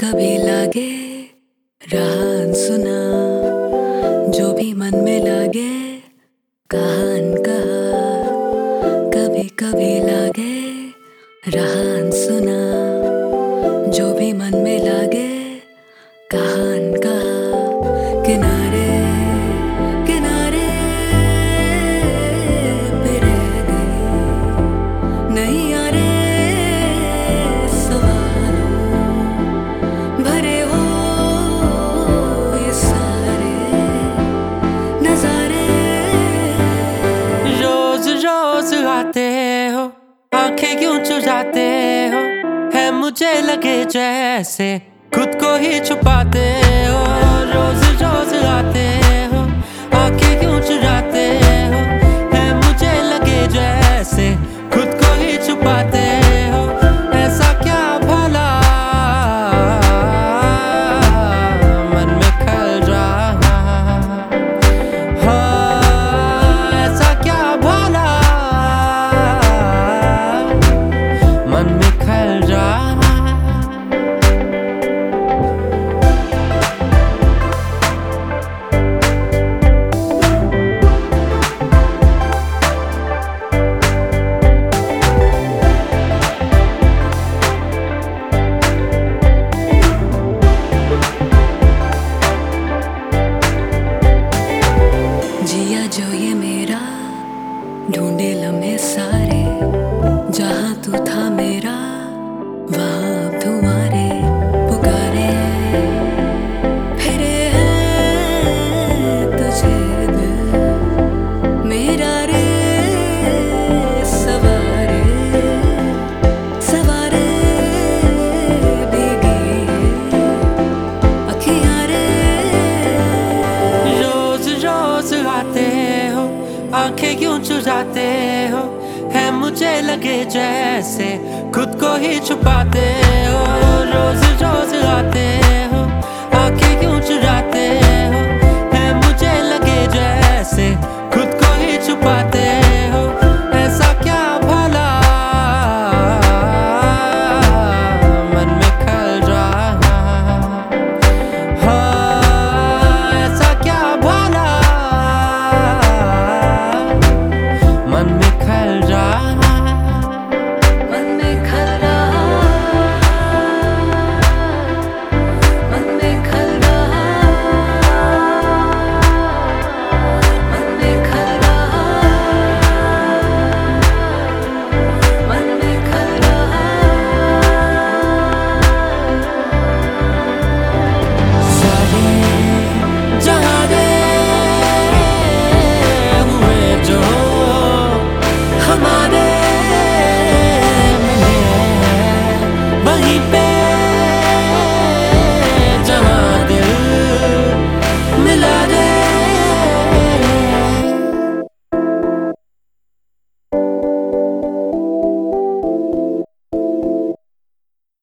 कभी लागे राह सुना, जो भी मन में लागे कहान कहा। कभी कभी लागे राह सुना, जो भी मन में लागे कहान कहा। किनारे किनारे पे रह गई, नहीं आ रे सवालों भरे हो ये सारे नजारे। रोज रोज आते हो, आंखें क्यों चुराते हो, है मुझे लगे जैसे खुद को ही छुपाते हो। रोज रोज आते हो, आंखें क्यों चुराते हो, है मुझे लगे जैसे खुद को ही छुपाते हो। ऐसा क्या भला मन में खल रहा, हाँ ऐसा क्या भला मन में खल रहा। जिया जो ये मेरा ढूंढे लम्हे सारे, जहाँ तू था मेरा वहाँ अब तुम्हारे पुकारे फिरे हैं तुझे दिल मेरा रे। सवारे सवारे भीगी अखियाँ रे। रोज रोज आते हो, आंखें क्यों चुराते हो, है मुझे लगे जैसे खुद को ही छुपाते हो। रोज रोज आते